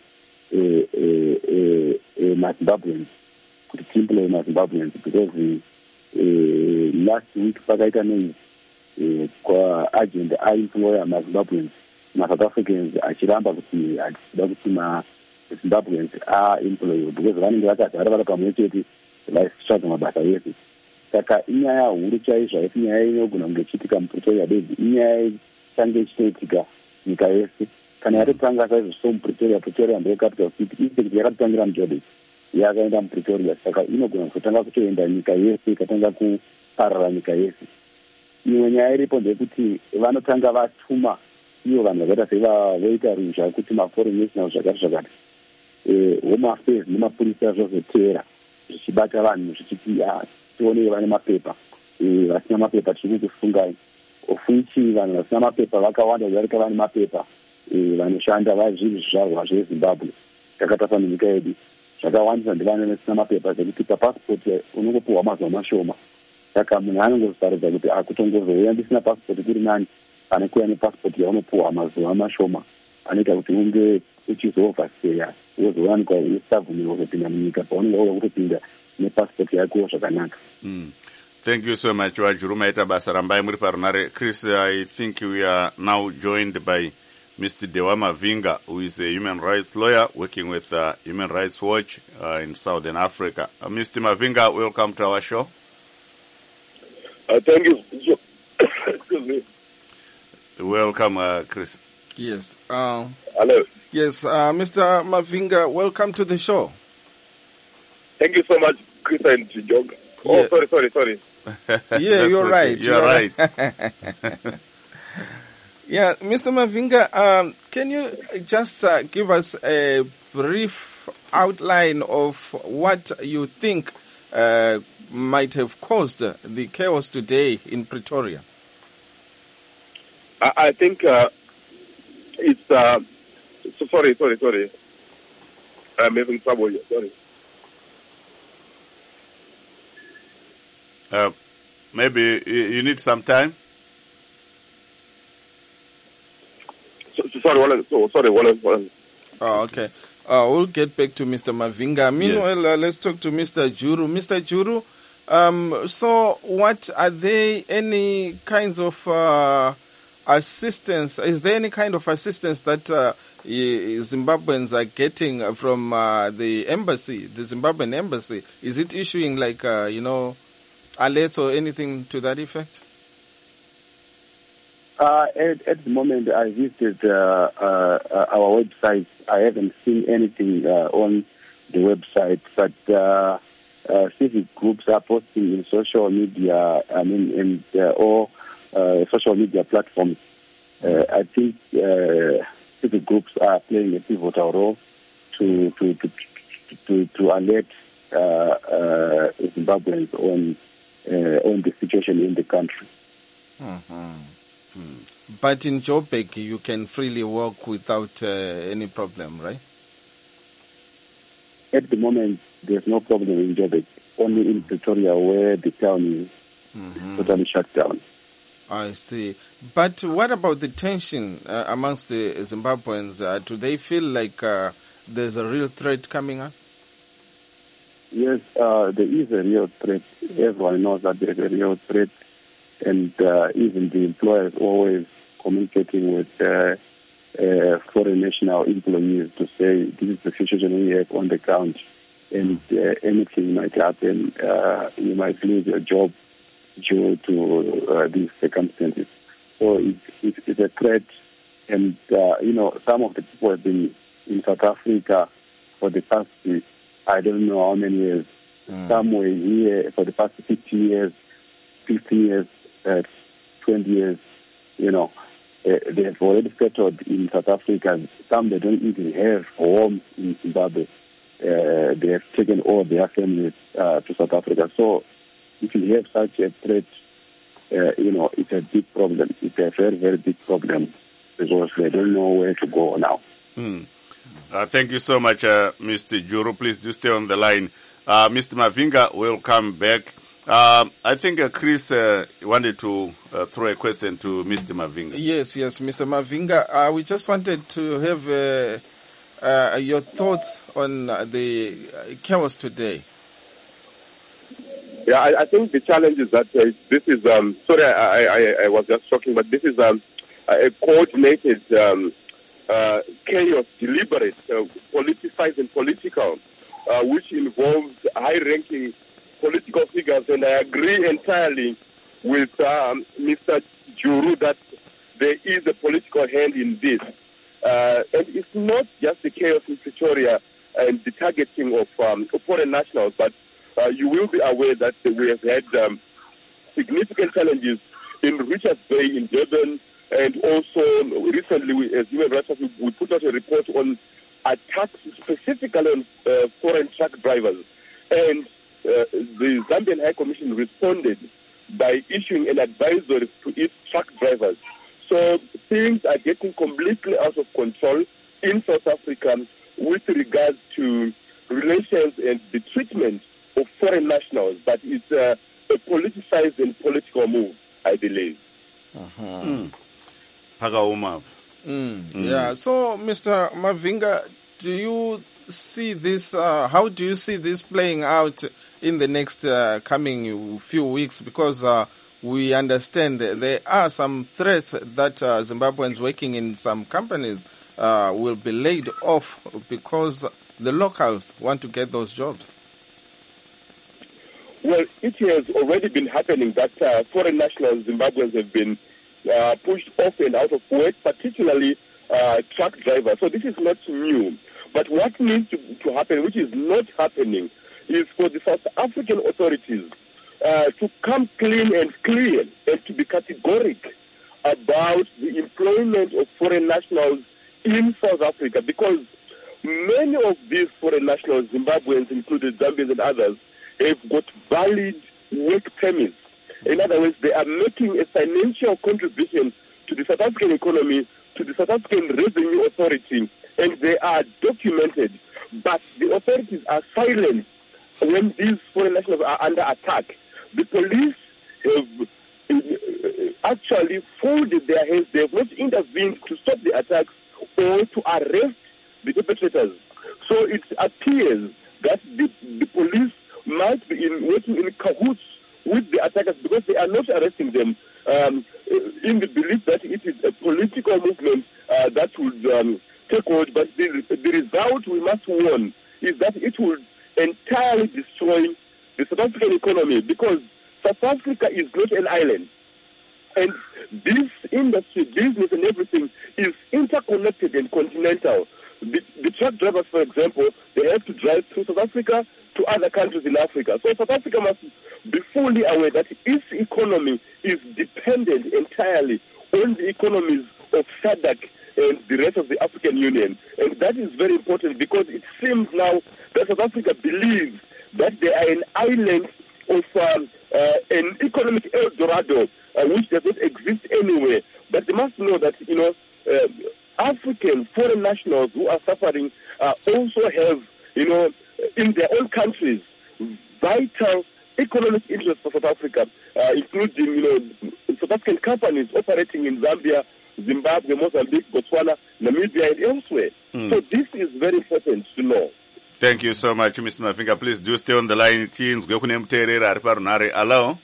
maZimbabweans kuti tiemploy maZimbabweans because last week pakaita nei kwaagenda aemployer maZimbabweans maSouth Africans achiramba kuti hachida kuti maZimbabweans aemployiwe because vanenge vakazara vari pamwe chete vachitsvaga mabasa ese. Saka inyaya huru chaizvo haisi nyaya inogona kunge ichiitika muPretoria bedzi inyaya change ichinoitika nyika yese kana yatotanga saizvo so muPretoria ndo capital city ise kuti yakatotangira muJoburg yakaenda muPretoria saka inogona kutotanga kutoenda nyika yese ikatanga kuparara nyika yese. Imwe nyaya iripo ndeyekuti vanotanga vatuma ivo vanhu vakaita sevavoita ruzha kuti maforeign nationals zvakati Home Affairs nemapurisa zvozotera zvichibata vanhu zvichiti tionei vane mapepa vasina mapepa tiri kufungai ofuichi vanhu vasina mapepa vakawanda kudarika vane mapepa vanoshanda vazviri zvizvarwa zveZimbabwe takatafa nenyika yedu zvakawandisa ndivane vasina mapepa zvekuti papassport unongopiwa mazuva mashoma. Saka munhu anongozarudza kuti akutongozouya ndisina passport kuri nani pane kuuya nepassport yaunopiwa mazuva mashoma anoita kuti unge uchizovhaseya wozowanikwa usabvumirwa kupinda munyika paunenge wauya kutopinda nepassport yako zvakanaka. Thank you so much Vajuru maita basa rambai muri parunare. Chris, I think we are now joined by Mr. Dewa Mavinga, who is a human rights lawyer working with Human Rights Watch in Southern Africa. Mr. Mavinga, welcome to our show. Thank you. Excuse me. Welcome, Chris. Yes. Hello. Yes, Mr. Mavinga, welcome to the show. Thank you so much, Chris and Jog. Oh, Yeah. sorry. Yeah, you're okay. right. You're right. Yeah, Mr. Mavinga, can you just give us a brief outline of what you think might have caused the chaos today in Pretoria? I think it's... sorry. I'm having trouble here. Sorry. Maybe you need some time. Sorry, Wallace. Oh, okay. We'll get back to Mr. Mavinga. Meanwhile, let's talk to Mr. Juru. Mr. Juru, so what are there any kinds of assistance? Is there any kind of assistance that Zimbabweans are getting from the embassy, the Zimbabwean embassy? Is it issuing like, alerts or anything to that effect? At the moment, I visited our website. I haven't seen anything on the website, but civic groups are posting in social media. All social media platforms. I think civic groups are playing a pivotal role to alert Zimbabweans on the situation in the country. But in Joburg, you can freely walk without any problem, right? At the moment, there's no problem in Joburg. Only in Pretoria, where the town is totally shut down. I see. But what about the tension amongst the Zimbabweans? Do they feel like there's a real threat coming up? Yes, there is a real threat. Everyone knows that there's a real threat. And even the employers always communicating with foreign national employees to say this is the situation we have on the ground, and anything might happen. You might lose your job due to these circumstances. So it's a threat, and some of the people have been in South Africa for the past, I don't know how many years. Some were here for the past 50 years, 15 years. 20 years, they have already settled in South Africa. Some they don't even have home in Zimbabwe. They have taken all their families to South Africa. So if you have such a threat, it's a big problem. It's a very, very big problem because they don't know where to go now. Thank you so much, Mr. Juru. Please do stay on the line. Mr. Mavinga will come back. I think Chris wanted to throw a question to Mr. Mavinga. Yes, Mr. Mavinga. We just wanted to have your thoughts on the chaos today. Yeah, I think the challenge is that this is, sorry, I was just talking, but this is a coordinated chaos, deliberate, politicized and political, which involves high-ranking political figures, and I agree entirely with Mr. Juru that there is a political hand in this. And it's not just the chaos in Pretoria and the targeting of foreign nationals, but you will be aware that we have had significant challenges in Richards Bay, in Durban, and also recently, as Human Rights Watch, we put out a report on attacks specifically on foreign truck drivers. And the Zambian High Commission responded by issuing an advisory to its truck drivers. So things are getting completely out of control in South Africa with regards to relations and the treatment of foreign nationals. But it's a politicized and political move, I believe. Yeah. So, Mr. Mavinga, do you see this? How do you see this playing out in the next coming few weeks? Because we understand there are some threats that Zimbabweans working in some companies will be laid off because the locals want to get those jobs. Well, it has already been happening that foreign national Zimbabweans have been pushed off and out of work, particularly truck drivers. So this is not new. But what needs to happen, which is not happening, is for the South African authorities to come clean and clear and to be categoric about the employment of foreign nationals in South Africa, because many of these foreign nationals, Zimbabweans included, Zambians and others, have got valid work permits. In other words, they are making a financial contribution to the South African economy, to the South African Revenue Authority, and they are documented. But the authorities are silent when these foreign nationals are under attack. The police have actually folded their hands. They have not intervened to stop the attacks or to arrest the perpetrators. So it appears that the police might be working in cahoots with the attackers, because they are not arresting them in the belief that it is a political movement that would take hold. But the result, we must warn, is that it will entirely destroy the South African economy, because South Africa is not an island. And this industry, business and everything is interconnected and continental. The truck drivers, for example, they have to drive through South Africa to other countries in Africa. So South Africa must be fully aware that its economy is dependent entirely on the economies of SADC and the rest of the African Union. And that is very important, because it seems now that South Africa believes that they are an island of an economic El Dorado, which does not exist anywhere. But they must know that, African foreign nationals who are suffering also have, in their own countries, vital economic interests for South Africa, including, South African companies operating in Zambia, Zimbabwe, Mozambique, Botswana, Namibia, and elsewhere. So this is very important to know. Thank you so much, Mr. Mafinga. Please do stay on the line. Teens, go kune mterera ari parunare. Hello?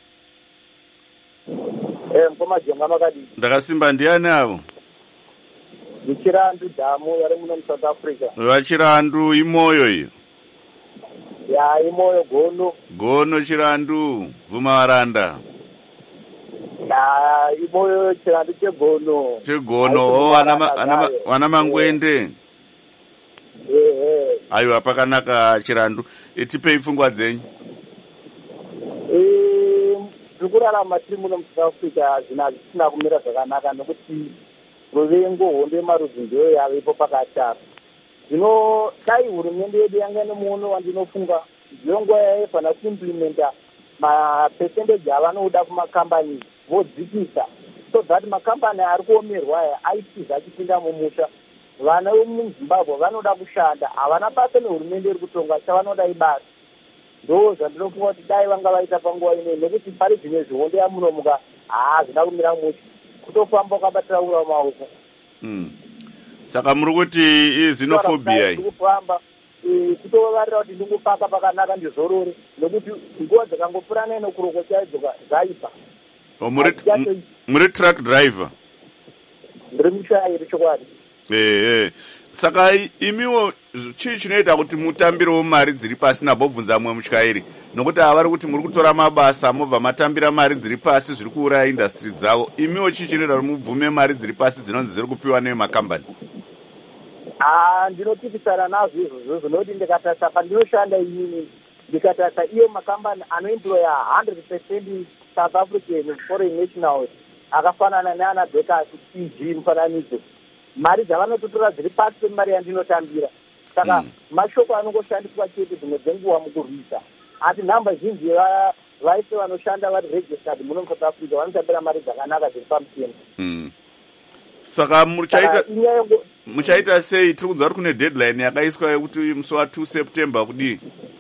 Ndakasimba ndiani avo? Chirandu damu yari muno South Africa. Vachirandu imoyo iyo? Ya, imoyo gono. Gono Chirandu, Vuma Varanda. Ya, imoyo Chirandu chegono. Chegono, wana mangwende. Aiwa, pakanaka Chirandu. Itipei pfungwa dzenyu. Zvikurarama tiri muno South Africa zvisina kumira zvakanaka, nokuti ruvengo hondo yemarudzi ndiyo yavepo pakati apa. Zvino dai hurumende yedu yanga nemuono wandinofunga ndiyo nguva yaifana kuimplementa mapercentage avanoda kumakambani vodzikisa, so that makambani ari kuomerwa aya aitiza achipinda mumusha. Vana vemuzimbabwe vanoda kushanda, havana basa nehurumende iri kutonga, chavanoda ibasa. Ndo zvandinofunga kuti dai vanga vaita panguva ino, nekuti pari zvimwe zvihondo yamunomuka zvina kumira musha, kutofamba ukabatira ura maoko. Saka muri kuti xenophobia iyi kufamba kutovarira kuti ndingopaka pakanaka ndizorore, nokuti nguva dzakangopfuura nokuroko chaidzo zvaipa. Muri truck driver? Ndiri mushayiri chokwadi. Saka imiwo chii chinoita kuti mutambirewo mari dziri pasi? Nabobvunza mumwe mutyairi, nokuti avari kuti muri kutora mabasa mobva matambira mari dziri pasi, zviri kuuraya industry dzavo. Imiwo chii chinoita kuti mubvume mari dziri pasi dzinonzi dziri kupiwa nemakambani? Ndinotipisana nazvo izvozvo, zvinoti ndikatarisa pandinoshanda inini, ndikatarisa iyo makambani anoemploya 100% South African foreign nationals akafanana neana Bekas, PG mufananidzo, mari dzavanototora dziri pasi pemari yandinotambira. Saka mashoko anongoshandiswa chete dzimwe dzenguva mukurwisa, asi nhamba zhinji vaise vanoshanda vari registered muno South Africa vanotambira mari dzakanaka dziri pamusemo. Saka muchaita sei? Tiri kunzwa kuti kune deadline yakaiswa yekuti musi wa2 September kudii?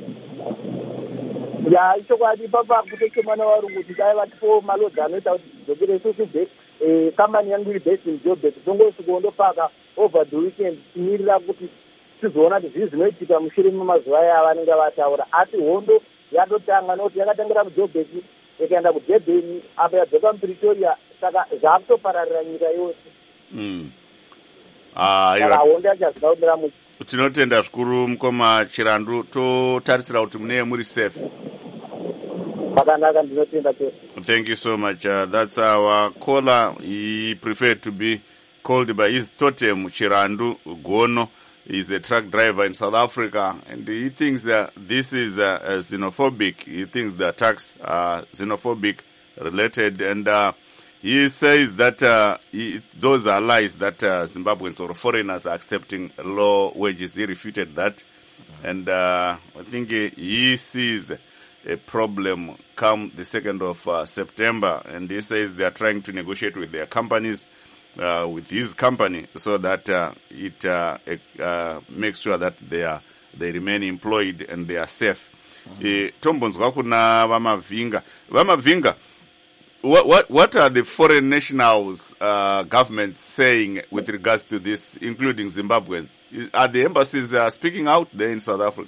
Ya, ichokwadi papa kutechemana varungu kuti dai vatipo malodzi anoita kuti tidzokere isusu kambani yangu iri based in Joburg, tongosvika kundopaka over the weekend timirira kuti tizoona kuti zvii zvinoitika mushure memazuva aya avanenge vataura. Asi hondo yatotanga nokuti yakatangira muJoburg ikaenda kuDurban apa yadzoka muPretoria, saka zvakutopararira nyika yose. Saka hondo yachazvinaumira musi. Tinotenda zvikuru mukoma Chirandu, totarisira kuti munee muri safe. Pakanaka, ndinotenda chose. Thank you so much. That's our caller. He preferred to be called by his totem, Chirandu Gono. He's a truck driver in South Africa, and he thinks that this is xenophobic. He thinks the attacks are xenophobic related, and He says that those are lies that Zimbabweans or foreigners are accepting low wages. He refuted that. And I think he sees a problem come the 2nd of September. And he says they are trying to negotiate with their companies, with his company, so that it makes sure that they remain employed and they are safe. Tombonzwa kuna Vamavinga. What are the foreign nationals governments saying with regards to this, including Zimbabwe? Are the embassies speaking out there in South Africa?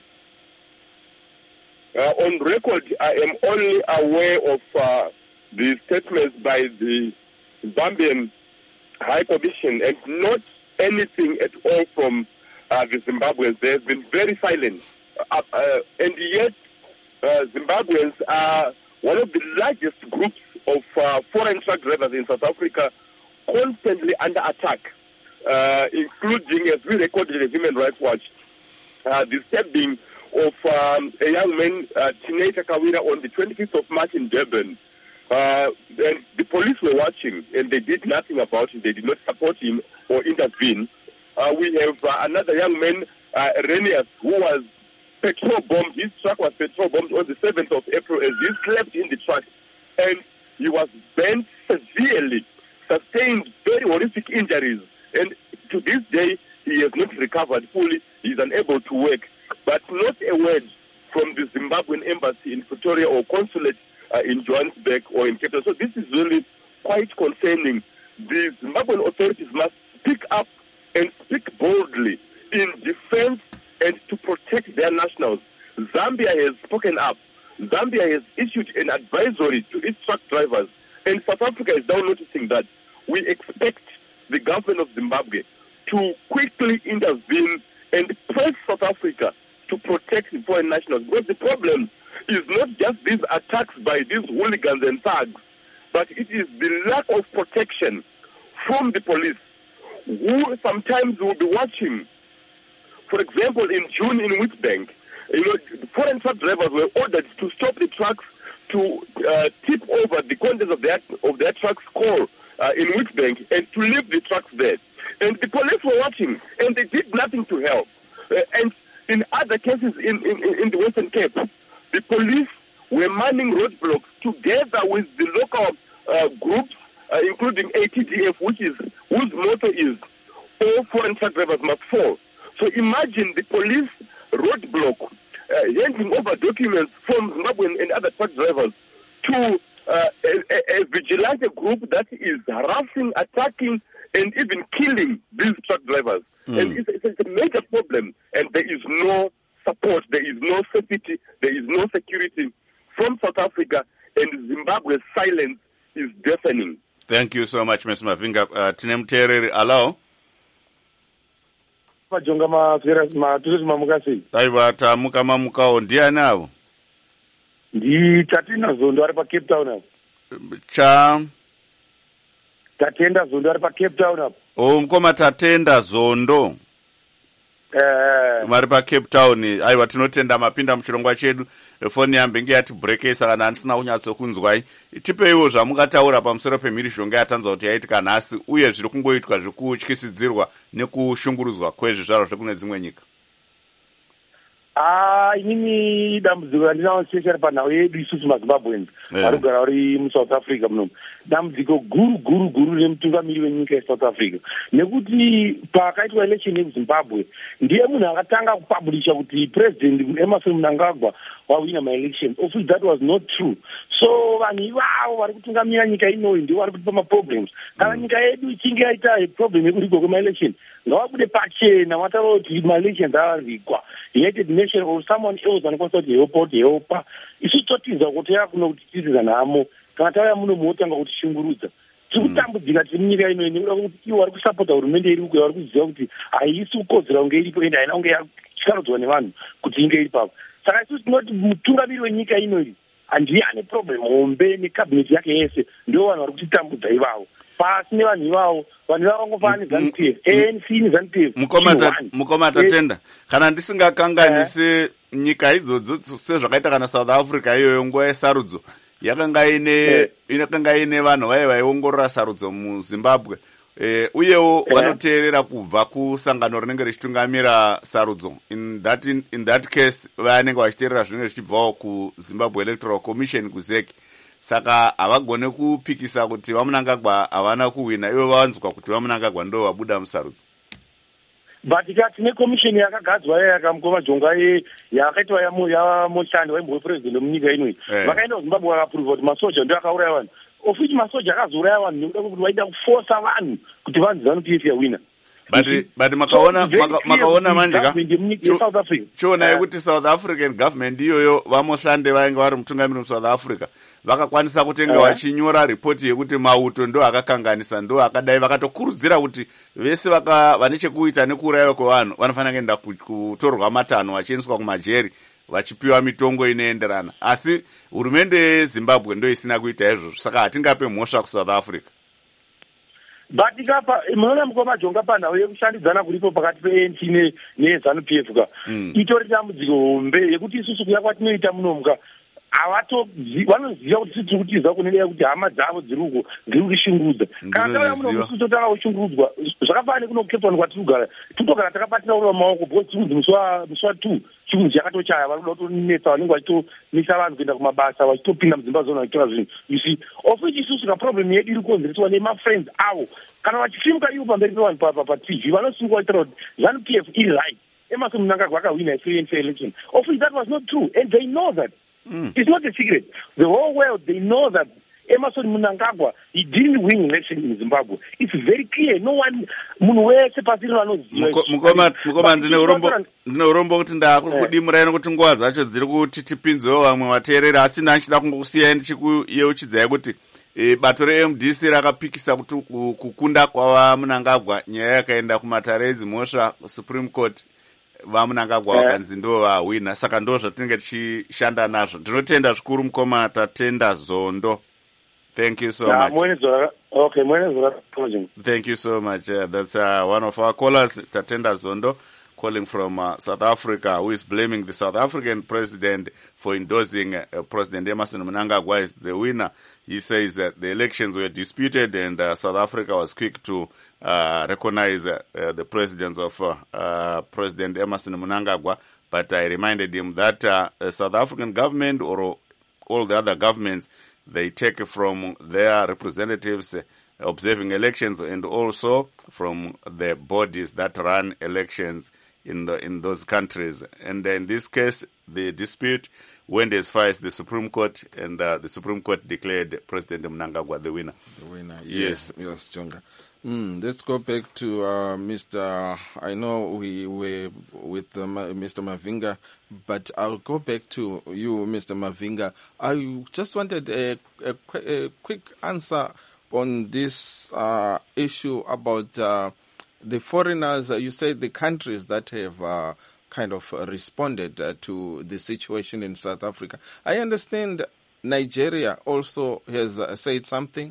On record, I am only aware of the statements by the Zambian High Commission and not anything at all from the Zimbabweans. They have been very silent. And yet, Zimbabweans are one of the largest groups of foreign truck drivers in South Africa, constantly under attack, including, as we recorded in Human Rights Watch, the stabbing of a young man, Tineta Kawira, on the 25th of March in Durban. And the police were watching, and they did nothing about it. They did not support him or intervene. We have another young man, Renius, who was petrol bombed. His truck was petrol bombed on the 7th of April as he slept in the truck, and he was burnt severely, sustained very horrific injuries, and to this day he has not recovered fully. He is unable to work, but not a word from the Zimbabwean embassy in Pretoria or consulate in Johannesburg or in Cape Town. So this is really quite concerning. The Zimbabwean authorities must speak up and speak boldly in defense and to protect their nationals. Zambia has spoken up. Zambia has issued an advisory to its truck drivers, and South Africa is now noticing that. We expect the government of Zimbabwe to quickly intervene and press South Africa to protect the foreign nationals. Because the problem is not just these attacks by these hooligans and thugs, but it is the lack of protection from the police, who sometimes will be watching. For example, in June in Witbank, foreign truck drivers were ordered to stop the trucks to tip over the contents of their truck's core in Witbank and to leave the trucks there. And the police were watching, and they did nothing to help. And in other cases in the Western Cape, the police were manning roadblocks together with the local groups, including ATDF, whose motto is, all foreign truck drivers must fall. So imagine the police roadblock handing over documents from Zimbabwean and other truck drivers to a vigilante group that is harassing, attacking, and even killing these truck drivers. And it's a major problem, and there is no support, there is no safety, there is no security from South Africa, and Zimbabwe's silence is deafening. Thank you so much, Mr. Mavinga. Tine Muterere, allow? Taiva tamuka mamukao ndiani avo? Tatina Zondo ari pa Cape Town apo. Tatenda Zondo ari pa Cape Town apo. Mukoma Tatenda Zondo. Mari pa Cape Town. Aiwa tinotenda mapinda muchirongwa chedu. Foni yambe nge yati brekesa kana andisina kunyatso kunzwai. Tipeiwo zvamungataura pamusoro pemhirizhonga yatanzwa kuti yaitika nhasi uye zviri kungoitwa zviri kutyisidzirwa nekushungurudzwa kwezvizvaro zvekune dzimwe nyika. Inini dambudziko randinawo especially panhau yedu isusu maZimbabweans vari kugara vari muSouth Africa munomu. Dambudziko guru nemutungamiri wenyika yeSouth Africa, nekuti pakaitwa election yezimbabwe ndiye munhu akatanga kupublisha kuti President Emmerson Mnangagwa wawina maelection, of which that was not true. So vanhu ivavo vari kutungamira nyika inoyi ndivo vari kutipa maproblems. Kana nyika yedu ichinge yaita problem yekurigwa kwemaelection, ngavabude pachena vataura kuti maelections avarigwa. United Nations or someone else anokwanisa kuti helpa. Isu totiza kuti yakuno kuti tiriza nhamo kana tauya muno muotanga kuti shungurudza. Tiri kutambudzika tiri munyika inoyi nekuda kuti ivo vari kusapota hurumende iri uko, vari kuziva kuti haisi kukodzera kunge iripo ende haina kunge yakarodzwa nevanhu kuti inge iri papo. Saka isusu tinoti mutungamiri wenyika inoyi handiye ane problem hombe nekabineti yake yese, ndo vanhu vari kutitambudza ivavo. Pasi nevanhu ivavo, vanhu ivavo vangofanana neZANU-PF, ANC neZANU-PF. Mukoma Tatenda, kana ndisingakanganisi nyika idzodzo sezvakaita kana South Africa iyoyo nguva yesarudzo yakanga ine vanhu vaiongorora sarudzo muZimbabwe. Uyewo vanoteerera kubva kusangano rinenge richitungamira sarudzo. In that case vanenge vachiteerera zvinenge zvichibvawo kuZimbabwe Electoral Commission kuZEC. Saka havagone kupikisa kuti vaMnangagwa havana kuwina, ivo vavanzwa kuti vaMnangagwa ndo vabuda musarudzo. But tine commission yakagadzwa yakamukoma jonga yakaitwa yamoshandi waimbove president wemunyika inoi. Vakaenda kuZimbabwe vakaprova kuti masoja ndio akauraya vanhu. Of which masoja akazouraya vanhu nekuda kwekuti vaida kuforsa vanhu kuti vanzi ZANU-PF yawina. But makaona manjika chiona yekuti South African government iyoyo vamoshande vainge vari mutungamiri muSouth Africa vakakwanisa kutenga vachinyora ripoti yekuti mauto ndo akakanganisa ndo akadai, vakatokurudzira kuti vese vane chekuita nekuurayiwa kwevanhu vanofanira kuenda kutorwa matanho vachiendeswa kumajeri vachipiwa mitongo inoenderana. Asi hurumende yeZimbabwe ndo isina kuita izvozvo, saka hatingape mhosva kuSouth Africa. But ikapa munoona mukoma jonga panhau yekushandidzana kuripo pakati peANC neZANU-PF ka itori dambudziko hombe yekuti isusu kuya kwatinoita munomuka vanoziva kuti tiri kutiza kunenea kuti hama dzavo dziri kushungurudza. Kana tauya muno isusu totanga kushungurudzwa zvakafanana nekuno kuCape Town kwatirikugara totogara takabatira ura maoko because chikunzi muswa 2 chikunzi chakatochaya vari kuda kutonetsa vanenge vachitomisa vanhu kuenda kumabasa vachitopinda mudzimba zona vachitora zvinhu. You see, of which isusu kaproblem yedu iri kukonzereswa nemafriends avo kana vachifimuka ivo pamberi pevanhu paTV vanosunga vaitira kuti ZANU-PF iri right. Emerson Mnangagwa akawina a free and fair election. Of which that was not true, and they know that. It's not a secret. The whole world, they know that Emerson Mnangagwa, he didn't win election in Zimbabwe. It's very clear. No one, munwese pasiri vanoziva. Mukoma ndine urombo kuti ndakudimura kuti nguva dzacho dziri kuti tipinzewo vamwe vateerera, asi ndachida kungokusiya ndichikueuchidzai kuti bato reMDC rakapikisa kuti kukunda kwavaMnangagwa nyaya yakaenda kumatare edzimhosva Supreme Court. VaMnangagwa vakanzi ndo vahwina, saka ndo zvatinenge tichishanda nazvo. Ndinotenda zvikuru mukoma Tatenda Zondo. Thank you so much. Thank you so much. That's one of our callers, Tatenda Zondo, calling from South Africa, who is blaming the South African president for endorsing President Emerson Mnangagwa as the winner. He says that the elections were disputed and South Africa was quick to recognize the presidents of President Emerson Mnangagwa. But I reminded him that the South African government or all the other governments, they take from their representatives observing elections and also from the bodies that run elections in those countries. And in this case, the dispute went as far as the Supreme Court, and the Supreme Court declared President Mnangagwa the winner. The winner, yes, Jonga. Let's go back to Mr. I know we were with Mr. Mavinga, but I'll go back to you, Mr. Mavinga. I just wanted a quick answer on this issue about the foreigners. You said the countries that have kind of responded to the situation in South Africa. I understand Nigeria also has said something.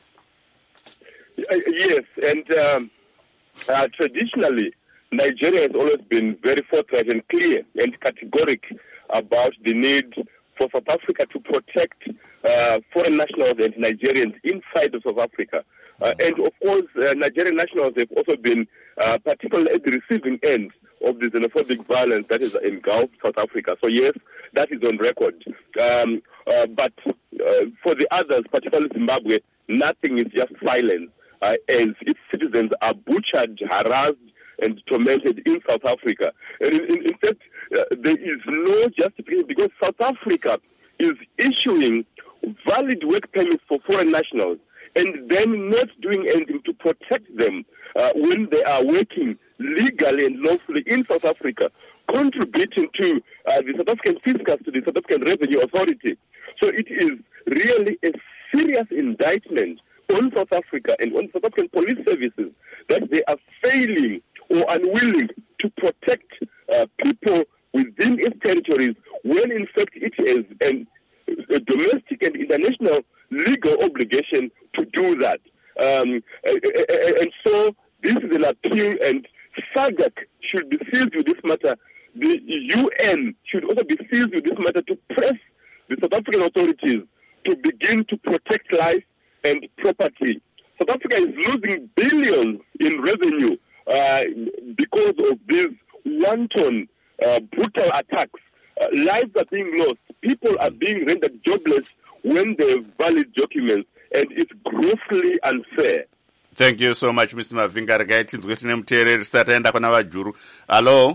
Yes, and traditionally, Nigeria has always been very forthright and clear and categoric about the need for South Africa to protect foreign nationals and Nigerians inside of South Africa. And of course, Nigerian nationals have also been particularly at the receiving end of the xenophobic violence that has engulfed South Africa. So yes, that is on record. But for the others, particularly Zimbabwe, nothing is just silence. As its citizens are butchered, harassed, and tormented in South Africa. And in fact, there is no justification because South Africa is issuing valid work permits for foreign nationals and then not doing anything to protect them when they are working legally and lawfully in South Africa, contributing to the South African fiscus, to the South African Revenue Authority. So it is really a serious indictment on South Africa and on South African police services that they are failing or unwilling to protect people within its territories when in fact it is a domestic and international legal obligation to do that. And so this is an appeal, and SADC should be seized with this matter. The UN should also be seized with this matter to press the South African authorities to begin to protect life and property. South Africa is losing billions in revenue because of these wanton, brutal attacks. Lives are being lost. People are being rendered jobless when they have valid documents, and it's grossly unfair. Thank you so much, Mr. Mavinga. Regai tinzwe tine muteereri sataenda kuna vajuru. Hello?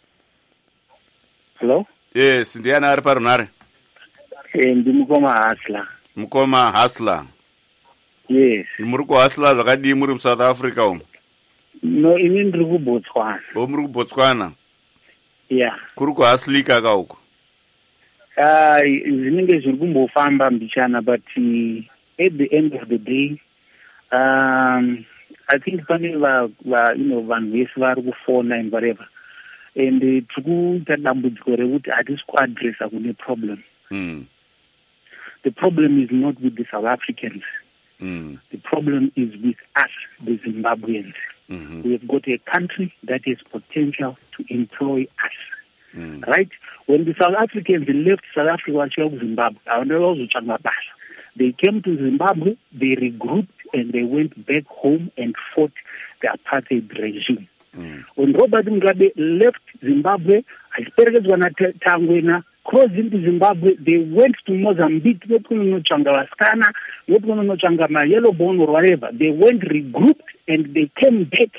Hello? Yes, ndiani ari parunare? Ndi Mukoma Hasla. Mukoma Hasla. Yes. Muri kuhasla zvakadii muri muSouth Africa umu? No, ini ndiri kuBotswana. Muri kuBotswana? Yeah. Kuri kuhaslika ka uko? Zvinenge zviri kumbofamba mbichana, but at the end of the day, I think pane vanhu vese vari kufona and whatever. And tiri kuita dambudziko rekuti hatisi kuadressa kune problem. The problem is not with the South Africans. The problem is with us, the Zimbabweans. We have got a country that has potential to employ us. Right? When the South Africans left South Africa to Zimbabwe, they came to Zimbabwe, they regrouped, and they went back home and fought the apartheid regime. When Robert Mugabe left Zimbabwe, crossed into Zimbabwe, they went to Mozambique, not going to Changawaskana, not going to Changama Yellowbone or whatever. They went regrouped and they came back.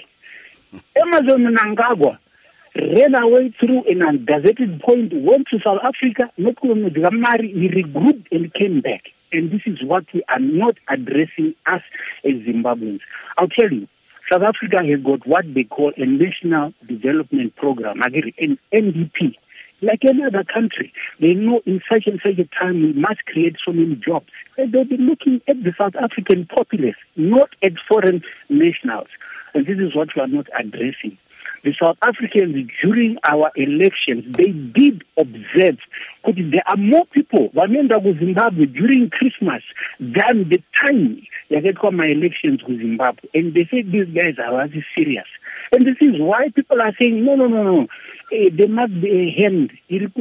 Amazon Mnangagwa ran away through an ungazetted point, went to South Africa, not going to Gamari, he regrouped and came back. And this is what we are not addressing us as Zimbabweans. I'll tell you, South Africa has got what they call a National Development Program, an NDP. Like any other country, they know in such and such a time we must create so many jobs. And they'll be looking at the South African populace, not at foreign nationals. And this is what we are not addressing. The South Africans, during our elections, they did observe that there are more people in Zimbabwe during Christmas than the time they come my elections with Zimbabwe. And they say these guys are really serious. And this is why people are saying, no. There must be a hand.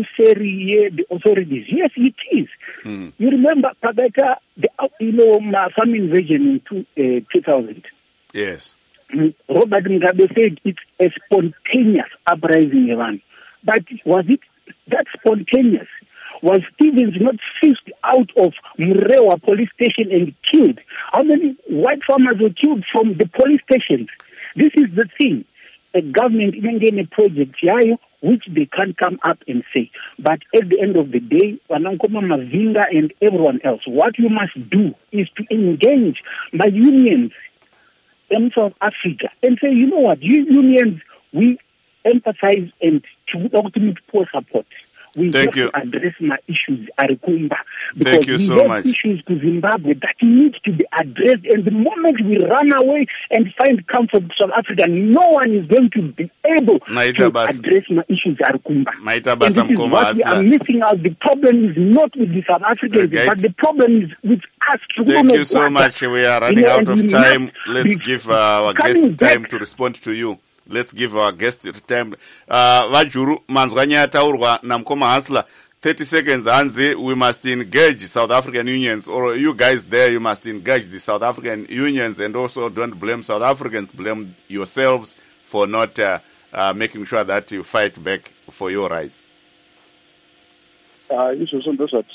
The authorities. Yes, it is. You remember, Pagata, some invasion in 2000. Yes. Robert Mugabe said it's a spontaneous uprising, Iran. But was it that spontaneous? Was Stevens not fished out of Murewa police station and killed? How many white farmers were killed from the police stations? This is the thing. A government even a project which they can't come up and say. But at the end of the day, Wanankoma Mavinga and everyone else, what you must do is to engage my unions in South Africa and say, you know what, you unions, we emphasize and to meet poor support. We have to address my issues, Arikumba. Thank you so much. Issues to Zimbabwe that need to be addressed. And the moment we run away and find comfort in South Africa, no one is going to be able to address my issues, Arikumba. And this is what we are missing out. The problem is not with the South Africans, but the problem is with us. Thank you so much. We are running out of time. Let's give our guests time to respond to you. Let's give our guest time. Vajuru, manzwanya taurwa na Mukoma Hasla. 30 seconds, Hanzi, we must engage South African unions, or you guys there, you must engage the South African unions, and also don't blame South Africans, blame yourselves for not making sure that you fight back for your rights. We are doing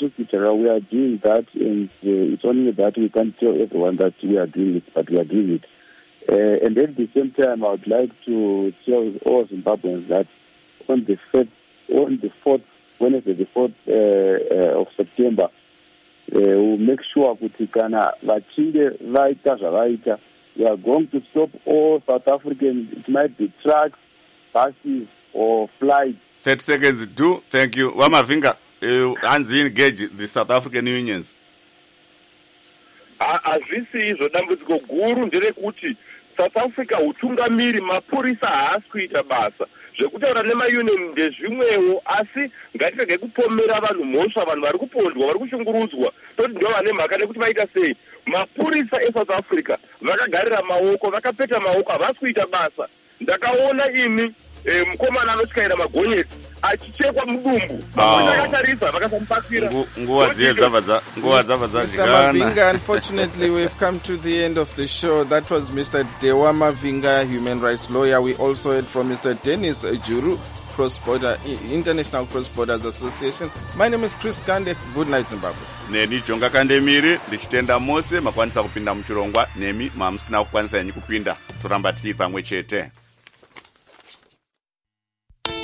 that, and it's only that we can't tell everyone that we are doing it, but we are doing it. And at the same time, I would like to tell all Zimbabweans that on the 4th Wednesday, the 4th of September, we'll make sure that we are going to stop all South Africans. It might be trucks, buses, or flights. 30 seconds, do. Thank you. Wamavinga, Hanzi engage the South African unions. Azvisi izvo dambudziko guru nderekuti South Africa utungamiri mapurisa haasi kuita basa zvekutaura nemaunion ndezvimwewo asi ngatirege kupomera vanhu mhosva vanhu vari kupondwa vari kushungurudzwa toti ndivo vane mhaka nekuti vaita sei mapurisa eSouth Africa vakagarira maoko vakapeta maoko havasi kuita basa ndakaona ini mukomana anotyaira magonyeti achichekwa mudumbu vamweni vakatarisa vakasamubatsira nguva dzabva Mr. Mavinga, unfortunately we've come to the end of the show. That was Mr. Dewa Mavinga, human rights lawyer. We also heard from Mr. Dennis Juru, International Cross Borders Association. My name is Chris Kande. Good night, Zimbabwe. Neni Jonga Kandemiri, ndichitenda mose makwanisa kupinda muchirongwa, nemi mamusina kukwanisa yenyu kupinda. Turamba tiri pamwe chete.